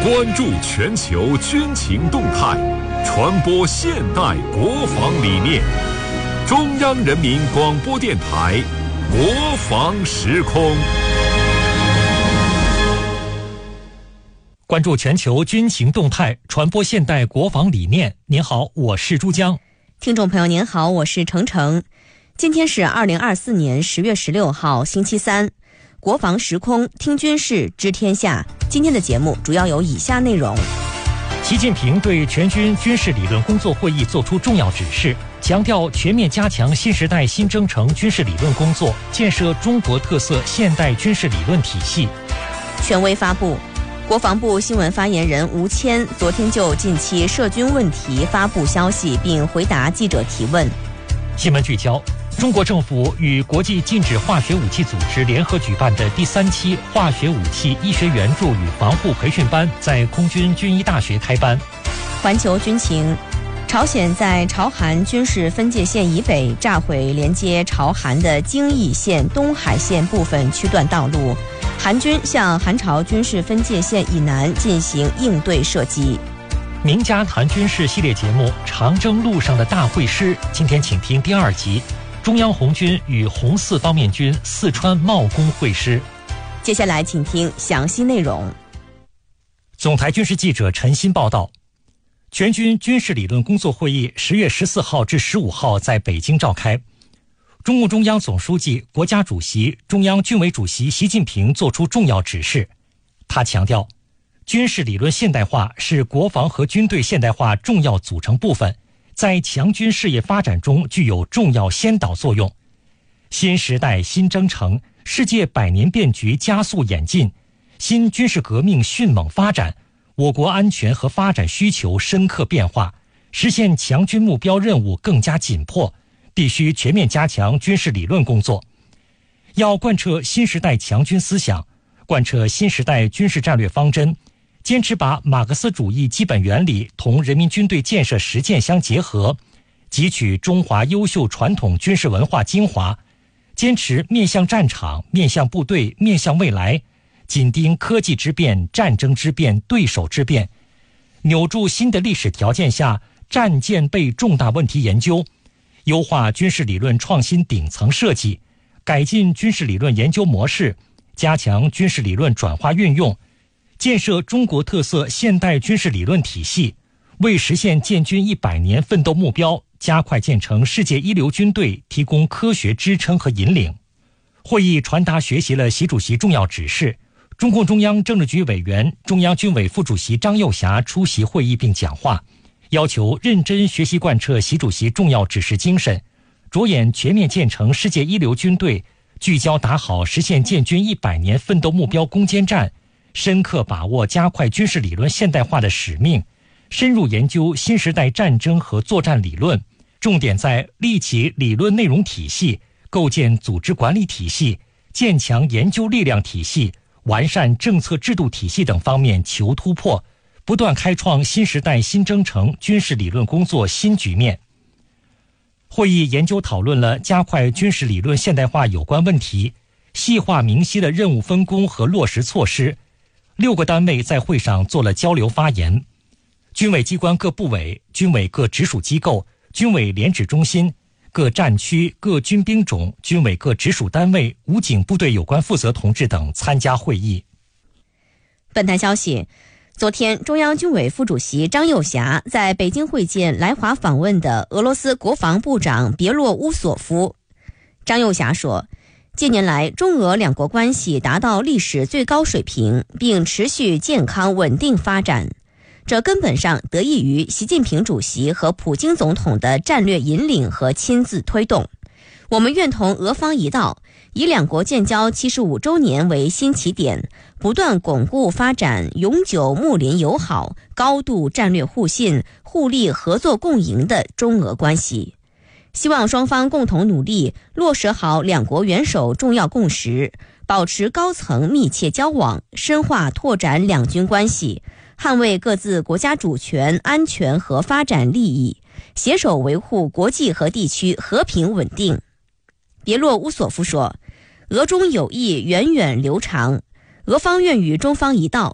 关注全球军情动态，传播现代国防理念。中央人民广播电台国防时空。 关注全球军情动态，传播现代国防理念。您好，我是珠江。 听众朋友您好，我是程程。今天是2024年10月16号星期三，国防时空听军事知天下。今天的节目主要有以下内容： 习近平对全军军事理论工作会议作出重要指示，强调全面加强新时代新征程军事理论工作，建设中国特色现代军事理论体系。 权威发布，国防部新闻发言人吴谦昨天就近期涉军问题发布消息，并回答记者提问。 新闻聚焦：中国政府与国际禁止化学武器组织联合举办的第3期化学武器医学援助与防护培训班在空军军医大学开班。 环球军情：朝鲜在朝韩军事分界线以北炸毁连接朝韩的京义线东海线部分区段道路，韩军向韩朝军事分界线以南进行应对射击。 名家谈军事系列节目《长征路上的大会师》，今天请听第2集，中央红军与红四方面军四川茂功会师。 接下来请听详细内容。 总台军事记者陈鑫报道，全军军事理论工作会议10月14号至15号在北京召开。中共中央总书记、国家主席、中央军委主席习近平作出重要指示。他强调，军事理论现代化是国防和军队现代化重要组成部分，在强军事业发展中具有重要先导作用。新时代新征程，世界百年变局加速演进，新军事革命迅猛发展，我国安全和发展需求深刻变化，实现强军目标任务更加紧迫，必须全面加强军事理论工作。要贯彻新时代强军思想，贯彻新时代军事战略方针，坚持把马克思主义基本原理同人民军队建设实践相结合，汲取中华优秀传统军事文化精华，坚持面向战场、面向部队、面向未来，紧盯科技之变、战争之变、对手之变，扭住新的历史条件下战舰备重大问题研究，优化军事理论创新顶层设计，改进军事理论研究模式，加强军事理论转化运用，建设中国特色现代军事理论体系，为实现建军100年奋斗目标，加快建成世界一流军队提供科学支撑和引领。会议传达学习了习主席重要指示，中共中央政治局委员、中央军委副主席张又侠出席会议并讲话，要求认真学习贯彻习主席重要指示精神，着眼全面建成世界一流军队，聚焦打好实现建军100年奋斗目标攻坚战，深刻把握加快军事理论现代化的使命，深入研究新时代战争和作战理论，重点在立起理论内容体系、构建组织管理体系、建强研究力量体系、完善政策制度体系等方面求突破，不断开创新时代新征程军事理论工作新局面。会议研究讨论了加快军事理论现代化有关问题，细化明晰的任务分工和落实措施。6个单位在会上做了交流发言，军委机关各部委、军委各直属机构、军委联指中心、各战区、各军兵种、军委各直属单位、武警部队有关负责同志等参加会议。 本台消息，昨天中央军委副主席张又侠在北京会见来华访问的俄罗斯国防部长别洛乌索夫。张又侠说，近年来中俄两国关系达到历史最高水平，并持续健康稳定发展，这根本上得益于习近平主席和普京总统的战略引领和亲自推动。我们愿同俄方一道，以两国建交75周年为新起点，不断巩固发展永久睦邻友好、高度战略互信、互利合作共赢的中俄关系。希望双方共同努力，落实好两国元首重要共识，保持高层密切交往，深化拓展两军关系，捍卫各自国家主权、安全和发展利益，携手维护国际和地区和平稳定。别洛乌索夫说，俄中友谊源远流长，俄方愿与中方一道，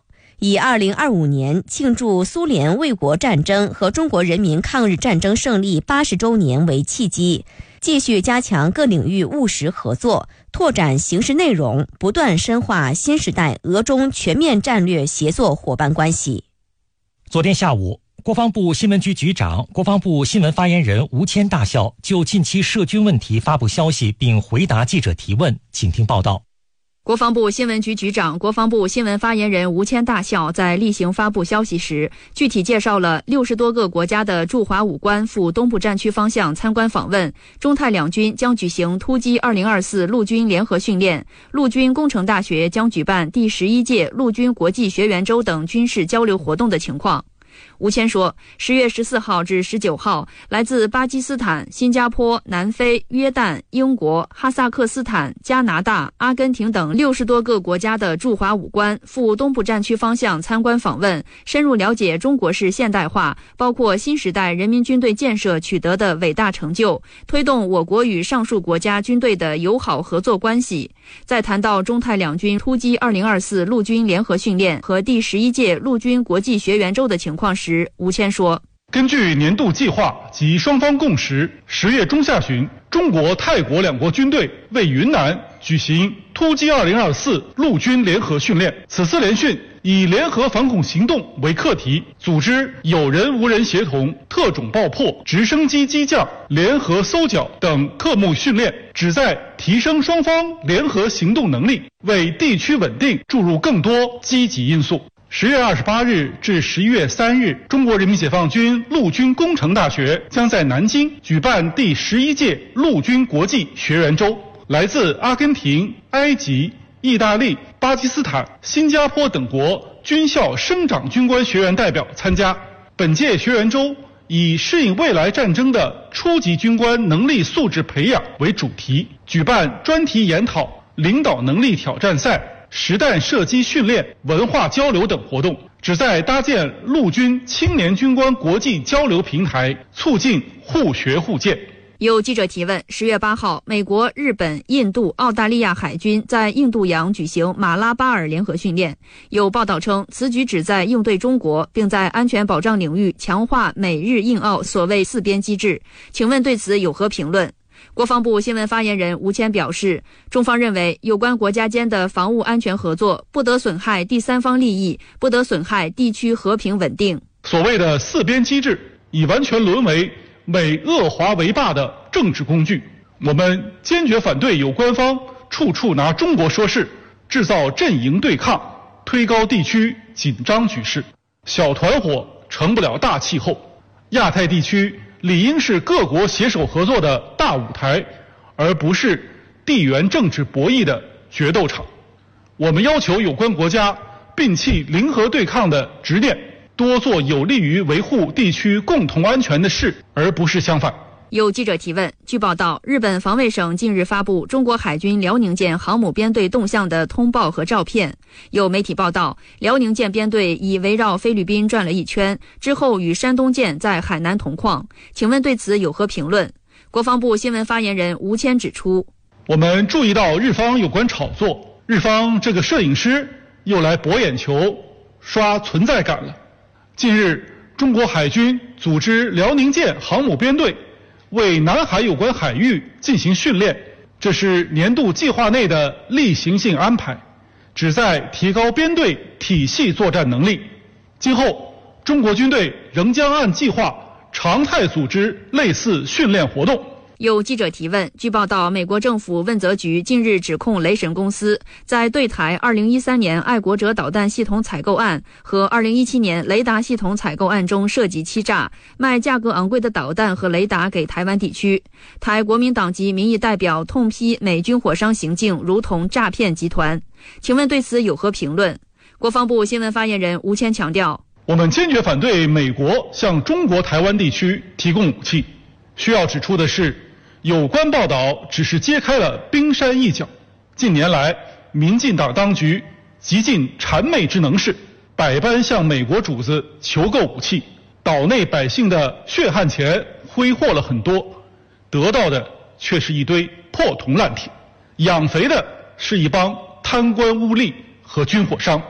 以2025年庆祝苏联卫国战争和中国人民抗日战争胜利80周年为契机，继续加强各领域务实合作，拓展形式内容，不断深化新时代俄中全面战略协作伙伴关系。 昨天下午，国防部新闻局局长、国防部新闻发言人吴谦大校就近期涉军问题发布消息并回答记者提问，请听报道。 国防部新闻局局长、国防部新闻发言人吴谦大校在例行发布消息时，具体介绍了60多个国家的驻华武官赴东部战区方向参观访问，中泰两军将举行突击2024陆军联合训练，陆军工程大学将举办第11届陆军国际学员周等军事交流活动的情况。吴谦说，10月14号至19号，来自巴基斯坦、新加坡、南非、约旦、英国、哈萨克斯坦、加拿大、阿根廷等60多个国家的驻华武官赴东部战区方向参观访问，深入了解中国式现代化，包括新时代人民军队建设取得的伟大成就，推动我国与上述国家军队的友好合作关系。在谈到中泰两军突击2024陆军联合训练和第11届陆军国际学员周的情况时，吴谦说， 根据年度计划及双方共识，10月中下旬，中国泰国两国军队为云南举行突击2024陆军联合训练。此次联训以联合反恐行动为课题，组织有人无人协同、特种爆破、直升机机降、联合搜剿等科目训练，旨在提升双方联合行动能力，为地区稳定注入更多积极因素。10月28日至11月3日，中国人民解放军陆军工程大学将在南京举办第11届陆军国际学员周，来自阿根廷、埃及、意大利、巴基斯坦、新加坡等国军校生长军官学员代表参加。本届学员周以适应未来战争的初级军官能力素质培养为主题，举办专题研讨、领导能力挑战赛、实弹射击训练、文化交流等活动，旨在搭建陆军青年军官国际交流平台，促进互学互鉴。 有记者提问，10月8号，美国、日本、印度、澳大利亚海军在印度洋举行马拉巴尔联合训练。有报道称，此举旨在应对中国，并在安全保障领域强化美日印澳所谓四边机制。请问对此有何评论？国防部新闻发言人吴谦表示，中方认为有关国家间的防务安全合作不得损害第三方利益，不得损害地区和平稳定。 所谓的四边机制已完全沦为美俄华为霸的政治工具，我们坚决反对有关方处处拿中国说事，制造阵营对抗，推高地区紧张局势。小团伙成不了大气候，亚太地区理应是各国携手合作的大舞台，而不是地缘政治博弈的决斗场。我们要求有关国家摒弃零和对抗的执念，多做有利于维护地区共同安全的事，而不是相反。 有记者提问，据报道，日本防卫省近日发布中国海军辽宁舰航母编队动向的通报和照片。有媒体报道，辽宁舰编队已围绕菲律宾转了一圈，之后与山东舰在海南同框。请问对此有何评论？国防部新闻发言人吴谦指出， 我们注意到日方有关炒作，日方这个摄影师又来博眼球、刷存在感了。近日，中国海军组织辽宁舰航母编队为南海有关海域进行训练，这是年度计划内的例行性安排，旨在提高编队体系作战能力。今后，中国军队仍将按计划常态组织类似训练活动。 有记者提问，据报道，美国政府问责局近日指控雷神公司在对台2013年爱国者导弹系统采购案和2017年雷达系统采购案中涉及欺诈，卖价格昂贵的导弹和雷达给台湾地区。台国民党籍民意代表痛批美军火商行径如同诈骗集团。请问对此有何评论？国防部新闻发言人吴谦强调， 我们坚决反对美国向中国台湾地区提供武器。需要指出的是，有关报道只是揭开了冰山一角。近年来，民进党当局极尽谄媚之能事，百般向美国主子求购武器，岛内百姓的血汗钱挥霍了很多，得到的却是一堆破铜烂铁，养肥的是一帮贪官污吏和军火商。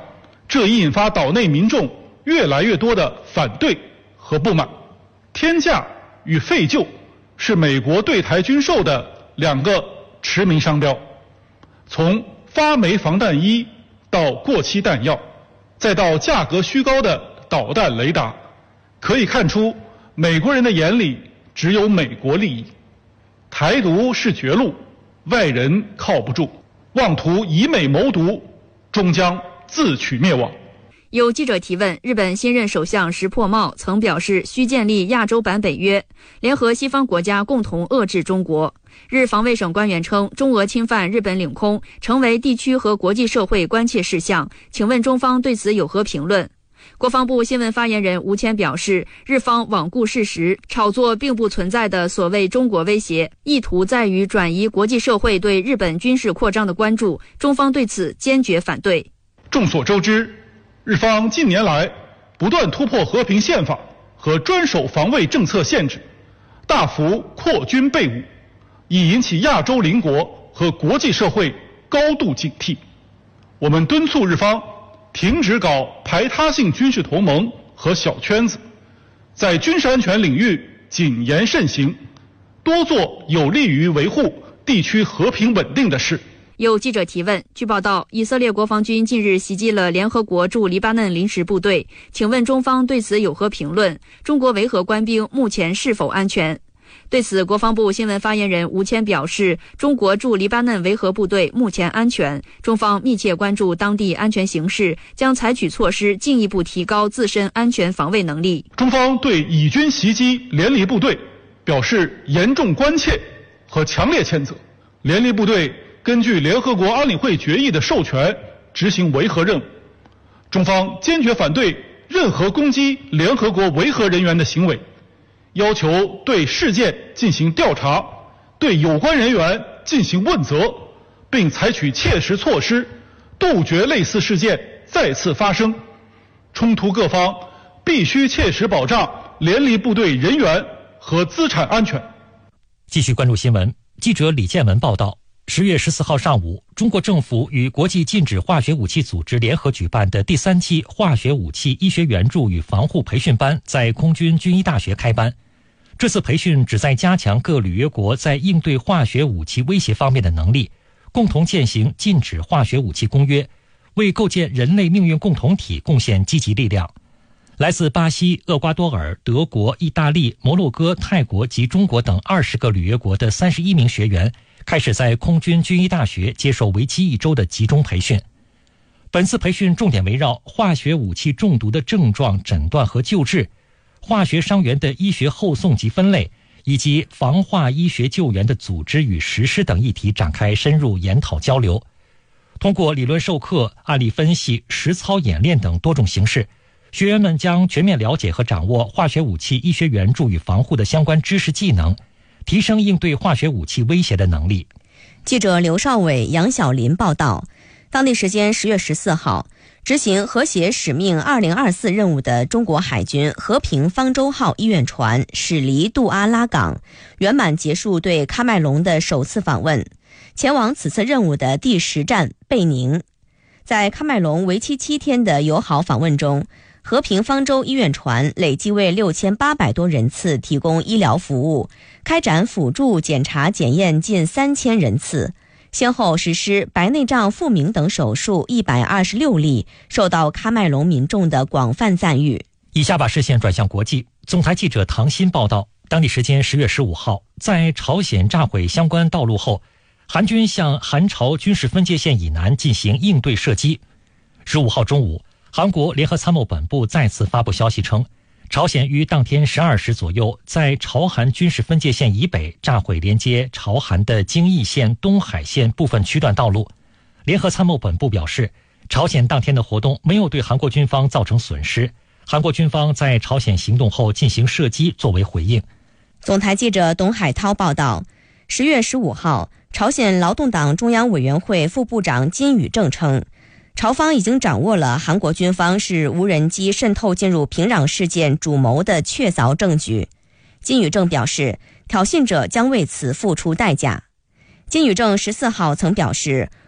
这已引发岛内民众越来越多的反对和不满。天价与废旧是美国对台军售的两个驰名商标，从发霉防弹衣到过期弹药，再到价格虚高的导弹雷达，可以看出美国人的眼里只有美国利益。台独是绝路，外人靠不住，妄图以美谋独，终将自取灭亡。 有记者提问，日本新任首相石破茂曾表示需建立亚洲版北约，联合西方国家共同遏制中国。日防卫省官员称，中俄侵犯日本领空成为地区和国际社会关切事项，请问中方对此有何评论？国防部新闻发言人吴谦表示，日方罔顾事实，炒作并不存在的所谓中国威胁，意图在于转移国际社会对日本军事扩张的关注，中方对此坚决反对。 众所周知，日方近年来不断突破和平宪法和专守防卫政策限制，大幅扩军备武，已引起亚洲邻国和国际社会高度警惕。我们敦促日方停止搞排他性军事同盟和小圈子，在军事安全领域谨言慎行，多做有利于维护地区和平稳定的事。 有记者提问，据报道，以色列国防军近日袭击了联合国驻黎巴嫩临时部队，请问中方对此有何评论？中国维和官兵目前是否安全？对此，国防部新闻发言人吴谦表示，中国驻黎巴嫩维和部队目前安全，中方密切关注当地安全形势，将采取措施进一步提高自身安全防卫能力。 中方对以军袭击联黎部队表示严重关切和强烈谴责。联黎部队根据联合国安理会决议的授权执行维和任务，中方坚决反对任何攻击联合国维和人员的行为，要求对事件进行调查，对有关人员进行问责，并采取切实措施，杜绝类似事件再次发生。冲突各方必须切实保障联黎部队人员和资产安全。 继续关注新闻，记者李建文报道，10月14号上午，中国政府与国际禁止化学武器组织联合举办的第3期化学武器医学援助与防护培训班在空军军医大学开班。这次培训旨在加强各履约国在应对化学武器威胁方面的能力，共同践行禁止化学武器公约，为构建人类命运共同体贡献积极力量。来自巴西、厄瓜多尔、德国、意大利、摩洛哥、泰国及中国等20个履约国的31名学员开始在空军军医大学接受为期1周的集中培训。本次培训重点围绕化学武器中毒的症状诊断和救治、化学伤员的医学后送及分类，以及防化医学救援的组织与实施等议题展开深入研讨交流。通过理论授课、案例分析、实操演练等多种形式，学员们将全面了解和掌握化学武器医学援助与防护的相关知识技能，提升应对化学武器威胁的能力。 记者刘少伟、杨晓林报道，当地时间10月14号，执行和谐使命2024任务的中国海军和平方舟号医院船驶离杜阿拉港，圆满结束对喀麦隆的首次访问，前往此次任务的第10站贝宁。在喀麦隆为期7天的友好访问中，和平方舟医院船累计为6800多人次提供医疗服务，开展辅助检查检验近3000人次，先后实施白内障复明等手术126例，受到喀麦隆民众的广泛赞誉。 以下把视线转向国际，总台记者唐鑫报道，当地时间10月15号，在朝鲜炸毁相关道路后，韩军向韩朝军事分界线以南进行应对射击。15号中午，韩国联合参谋本部再次发布消息称，朝鲜于当天12时左右在朝韩军事分界线以北炸毁连接朝韩的京义线、东海线部分区段道路。联合参谋本部表示，朝鲜当天的活动没有对韩国军方造成损失，韩国军方在朝鲜行动后进行射击作为回应。 总台记者董海涛报道，10月15号，朝鲜劳动党中央委员会副部长金宇正称，朝方已经掌握了韩国军方是无人机渗透进入平壤事件主谋的确凿证据。金宇正表示，挑衅者将为此付出代价。金宇正14号曾表示，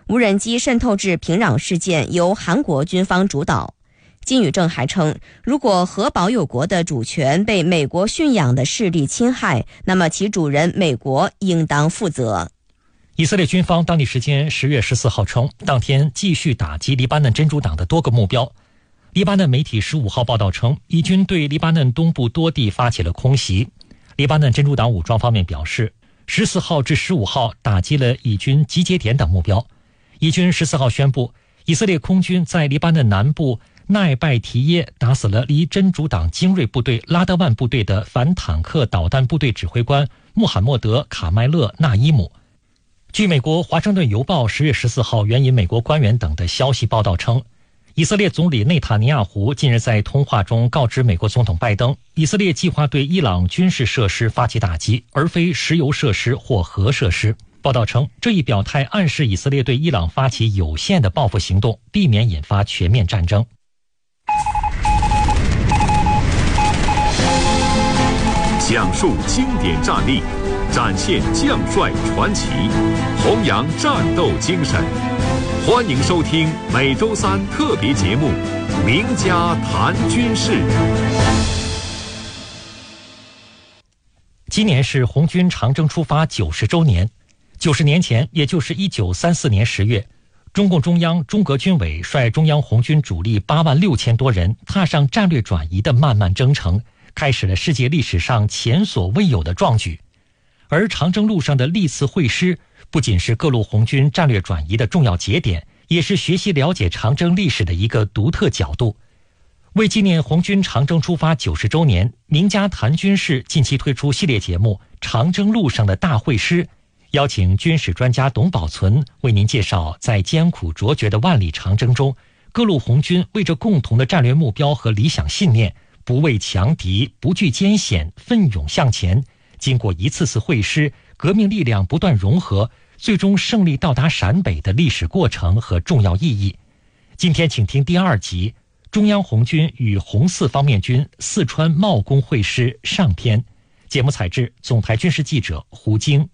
无人机渗透至平壤事件由韩国军方主导。金宇正还称，如果核保有国的主权被美国驯养的势力侵害，那么其主人美国应当负责。 以色列军方当地时间10月14号称，当天继续打击黎巴嫩真主党的多个目标。黎巴嫩媒体15号报道称，以军对黎巴嫩东部多地发起了空袭。黎巴嫩真主党武装方面表示，14号至15号打击了以军集结点等目标。以军14号宣布，以色列空军在黎巴嫩南部奈拜提耶打死了离真主党精锐部队拉德万部队的反坦克导弹部队指挥官穆罕默德·卡麦勒·纳伊姆。据美国《华盛顿邮报》10月14号援引美国官员等的消息报道称，以色列总理内塔尼亚胡近日在通话中告知美国总统拜登，以色列计划对伊朗军事设施发起打击，而非石油设施或核设施。报道称，这一表态暗示以色列对伊朗发起有限的报复行动，避免引发全面战争。 讲述经典战例，展现将帅传奇，弘扬战斗精神。欢迎收听每周三特别节目《名家谈军事》。 今年是红军长征出发90周年。90年前，也就是1934年10月，中共中央、中革军委率中央红军主力86000多人，踏上战略转移的漫漫征程，开始了世界历史上前所未有的壮举。而长征路上的历次会师，不仅是各路红军战略转移的重要节点，也是学习了解长征历史的一个独特角度。为纪念红军长征出发90周年，名家谈军事近期推出系列节目《长征路上的大会师》，邀请军事专家董宝存为您介绍在艰苦卓绝的万里长征中，各路红军为着共同的战略目标和理想信念，不畏强敌，不惧艰险，奋勇向前。经过一次次会师，革命力量不断融合，最终胜利到达陕北的历史过程和重要意义。今天请听第2集，中央红军与红四方面军四川茂功会师上篇。节目采制总台军事记者胡晶。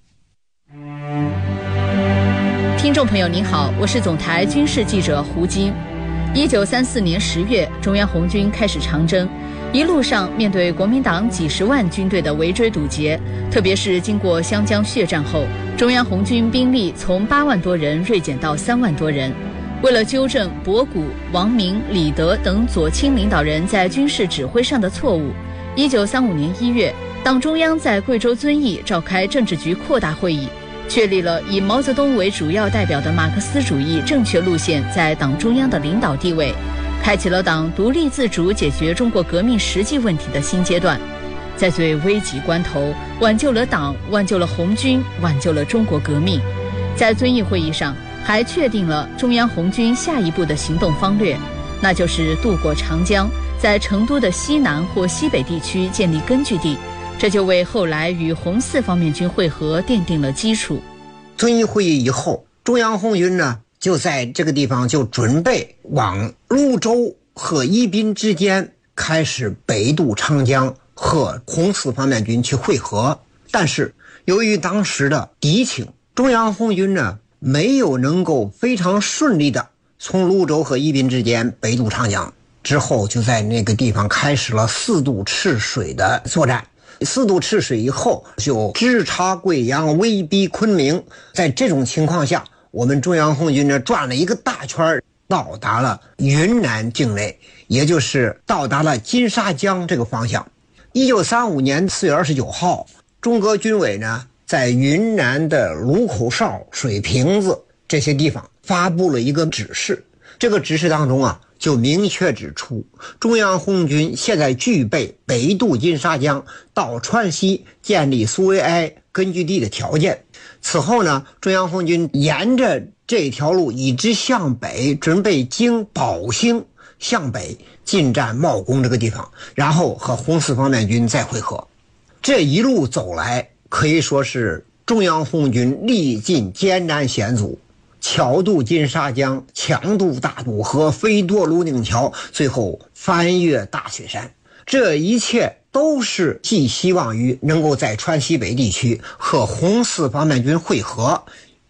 听众朋友您好，我是总台军事记者胡晶。1934年10月，中央红军开始长征，一路上面对国民党几十万军队的围追堵截，特别是经过湘江血战后，中央红军兵力从8万多人锐减到3万多人。为了纠正博古、王明、李德等左倾领导人在军事指挥上的错误，1935年1月，党中央在贵州遵义召开政治局扩大会议，确立了以毛泽东为主要代表的马克思主义正确路线在党中央的领导地位，开启了党独立自主解决中国革命实际问题的新阶段。在最危急关头，挽救了党，挽救了红军，挽救了中国革命。在遵义会议上，还确定了中央红军下一步的行动方略，那就是渡过长江，在成都的西南或西北地区建立根据地，这就为后来与红四方面军会合奠定了基础。 遵义会议以后，中央红军呢就在这个地方就准备往泸州和宜宾之间开始北渡长江，和红四方面军去会合。但是由于当时的敌情，中央红军呢没有能够非常顺利的从泸州和宜宾之间北渡长江，之后就在那个地方开始了4渡赤水的作战。4渡赤水以后，就直插贵阳，威逼昆明。在这种情况下，我们中央红军呢转了一个大圈，到达了云南境内，也就是到达了金沙江这个方向。1935年4月29号，中革军委呢在云南的卢口哨、水瓶子这些地方发布了一个指示。这个指示当中啊，就明确指出中央红军现在具备北渡金沙江到川西建立苏维埃根据地的条件。此后呢，中央红军沿着这条路一直向北，准备经宝兴向北进占茂功这个地方，然后和红四方面军再会合。这一路走来，可以说是中央红军历尽艰难险阻，巧渡金沙江，强渡大渡河，飞夺泸定桥，最后翻越大雪山。这一切都是寄希望于能够在川西北地区和红四方面军会合，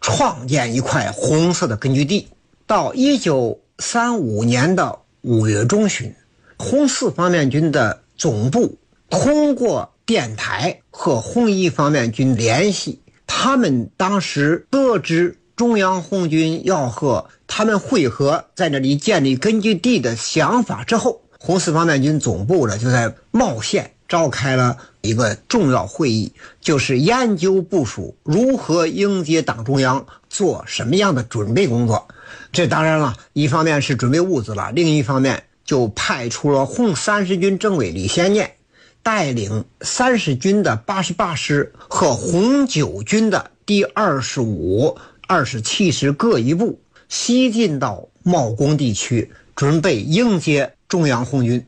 创建一块红色的根据地。到1935年的5月中旬，红四方面军的总部通过电台和红一方面军联系，他们当时得知中央红军要和他们会合，在这里建立根据地的想法之后，红四方面军总部呢就在茂县召开了一个重要会议，就是研究部署如何迎接党中央，做什么样的准备工作。这当然了，一方面是准备物资了，另一方面就派出了红30军政委李先念带领30军的88师和红9军的第25、27师各一部西进到茂公地区，准备迎接中央红军。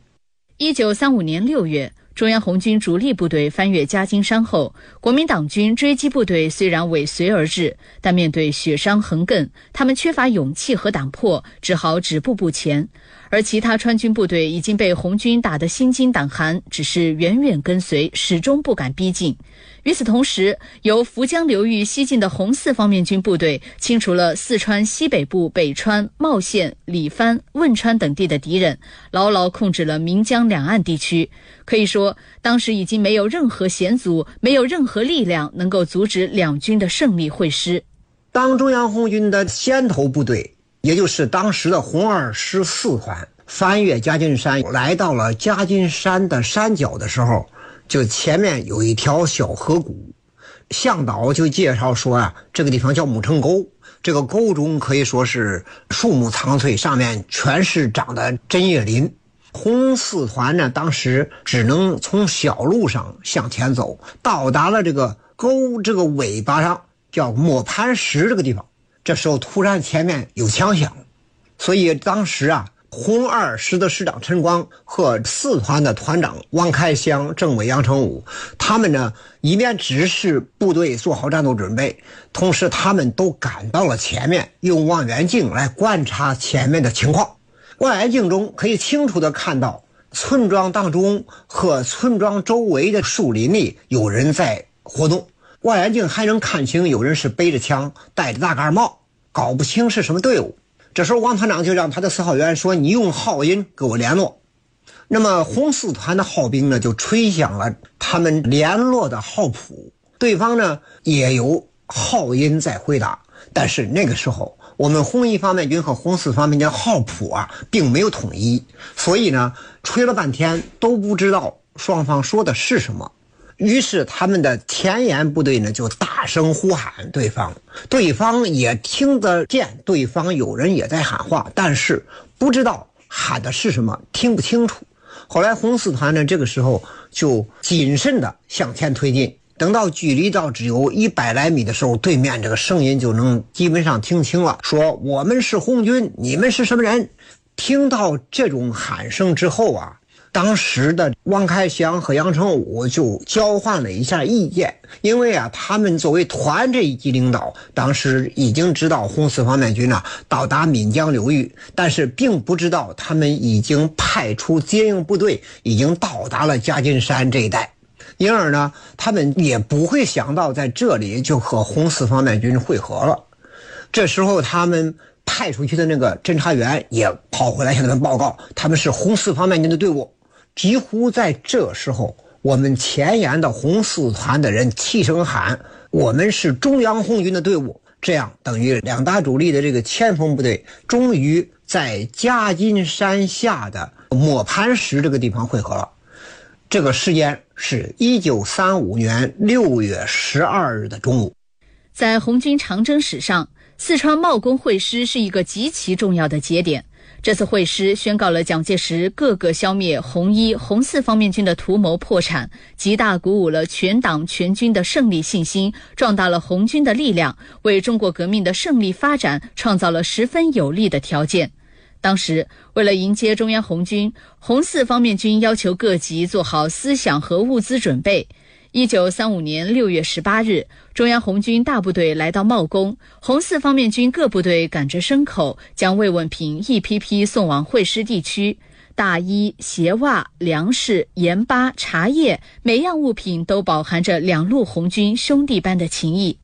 1935年6月，中央红军主力部队翻越夹金山后，国民党军追击部队虽然尾随而至，但面对雪山横亘，他们缺乏勇气和胆魄，只好止步不前。而其他川军部队已经被红军打得心惊胆寒，只是远远跟随，始终不敢逼近。与此同时，由涪江流域西进的红四方面军部队清除了四川西北部北川、茂县、理番、汶川等地的敌人，牢牢控制了岷江两岸地区。可以说，当时已经没有任何险阻，没有任何力量能够阻止两军的胜利会师。 当中央红军的先头部队，也就是当时的红二师4团翻越夹金山，来到了夹金山的山脚的时候，就前面有一条小河谷，向导就介绍说啊，这个地方叫木城沟，这个沟中可以说是树木苍翠，上面全是长的针叶林。红四团呢，当时只能从小路上向前走，到达了这个沟这个尾巴上叫磨盘石这个地方，这时候突然前面有枪响，所以当时啊，红二师的师长陈光和4团的团长王开湘、政委杨成武，他们呢一面指示部队做好战斗准备，同时他们都赶到了前面，用望远镜来观察前面的情况。望远镜中可以清楚地看到村庄当中和村庄周围的树林里有人在活动，望远镜还能看清有人是背着枪戴着大盖帽，搞不清是什么队伍。这时候王团长就让他的4号员说，你用号音给我联络。那么红四团的号兵呢就吹响了他们联络的号谱，对方呢也有号音在回答，但是那个时候我们红一方面军和红四方面军号谱啊并没有统一，所以呢吹了半天都不知道双方说的是什么。于是他们的前沿部队呢就大声呼喊对方，对方也听得见对方有人也在喊话，但是不知道喊的是什么，听不清楚。后来红四团呢这个时候就谨慎地向前推进，等到距离到只有100来米的时候，对面这个声音就能基本上听清了，说我们是红军，你们是什么人。听到这种喊声之后啊，当时的王开湘和杨成武就交换了一下意见，因为啊他们作为团这一级领导，当时已经知道红四方面军啊到达岷江流域，但是并不知道他们已经派出接应部队，已经到达了夹金山这一带，因而呢他们也不会想到在这里就和红四方面军会合了。这时候他们派出去的那个侦察员也跑回来向他们报告，他们是红四方面军的队伍。几乎在这时候，我们前沿的红四团的人齐声喊，我们是中央红军的队伍。这样等于两大主力的这个前锋部队终于在夹金山下的磨盘石这个地方会合了。这个时间是1935年6月12日的中午。 在红军长征史上，四川茂公会师是一个极其重要的节点。这次会师宣告了蒋介石各个消灭红一、红四方面军的图谋破产，极大鼓舞了全党全军的胜利信心，壮大了红军的力量，为中国革命的胜利发展创造了十分有利的条件。当时为了迎接中央红军，红四方面军要求各级做好思想和物资准备。1935年6月18日，中央红军大部队来到茂公，红四方面军各部队赶着牲口，将慰问品一批批送往会师地区。大衣、鞋袜、粮食、盐巴、茶叶，每样物品都饱含着两路红军兄弟般的情谊。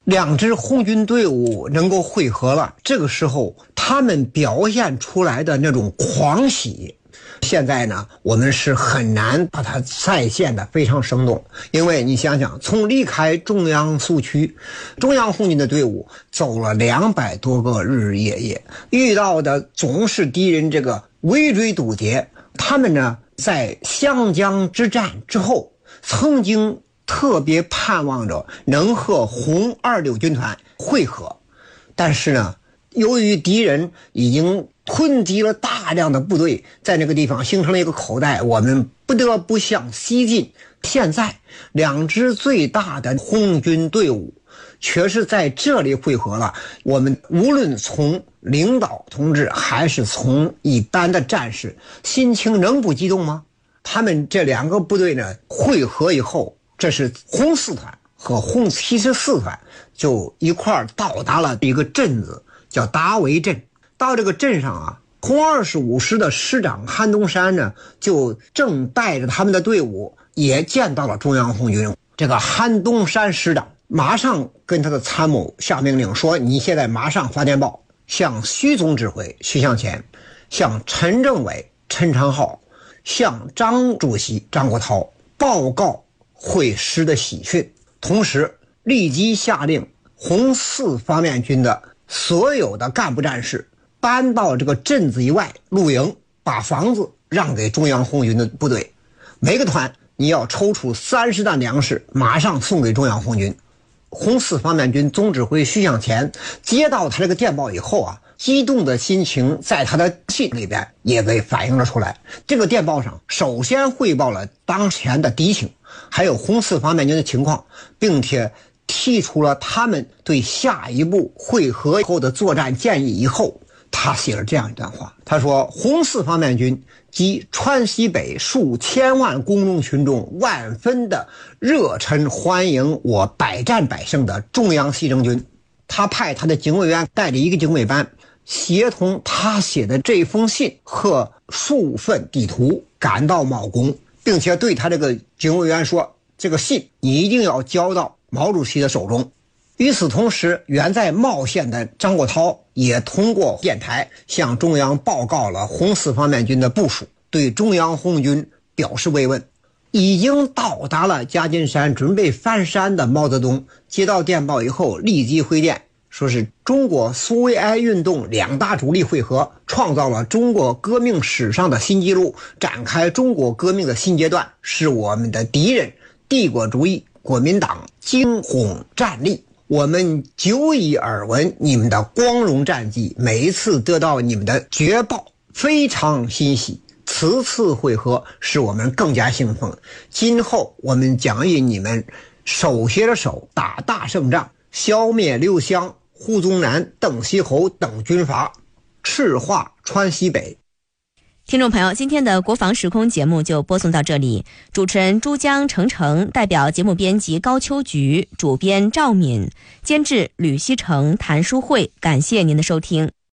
两支红军队伍能够会合了，这个时候他们表现出来的那种狂喜，现在呢我们是很难把它再现的非常生动。因为你想想，从离开中央苏区，中央红军的队伍走了200多个日日夜夜，遇到的总是敌人这个围追堵截。他们呢在湘江之战之后曾经特别盼望着能和红26军团会合，但是呢由于敌人已经囤积了大量的部队，在那个地方形成了一个口袋，我们不得不向西进。现在两支最大的红军队伍却是在这里会合了，我们无论从领导同志还是从一般的战士，心情能不激动吗？他们这两个部队呢会合以后，这是红4团和红74团就一块到达了一个镇子，叫达维镇。到这个镇上啊，红25师的师长韩东山呢就正带着他们的队伍也见到了中央红军。这个韩东山师长马上跟他的参谋下命令说，你现在马上发电报向徐总指挥徐向前，向陈政委陈长浩，向张主席张国焘报告会师的喜讯，同时立即下令红4方面军的所有的干部战士搬到这个镇子以外露营，把房子让给中央红军的部队，每个团你要抽出30担粮食，马上送给中央红军。红4方面军总指挥徐向前接到他这个电报以后啊，激动的心情在他的信里边也给反映了出来。这个电报上首先汇报了当前的敌情，还有红4方面军的情况，并且提出了他们对下一步会合后的作战建议。以后他写了这样一段话，他说，红4方面军及川西北数千万公众群众万分的热忱欢迎我百战百胜的中央西征军。他派他的警卫员带着一个警卫班，协同他写的这封信和数份地图赶到毛公，并且对他这个警卫员说，这个信你一定要交到毛主席的手中。与此同时，远在茂县的张国焘也通过电台向中央报告了红4方面军的部署，对中央红军表示慰问。已经到达了夹金山准备翻山的毛泽东接到电报以后立即回电，说是中国苏维埃运动2大主力会合，创造了中国革命史上的新纪录，展开中国革命的新阶段，是我们的敌人帝国主义国民党惊恐战栗。我们久已耳闻你们的光荣战绩，每一次得到你们的捷报非常欣喜，此次会合使我们更加兴奋。今后我们将与你们手携着手打大胜仗，消灭刘湘、胡宗南、邓锡侯等军阀，赤化川西北。 听众朋友，今天的国防时空节目就播送到这里，主持人珠江程程，代表节目编辑高秋菊，主编赵敏，监制吕希成、谭淑慧，感谢您的收听。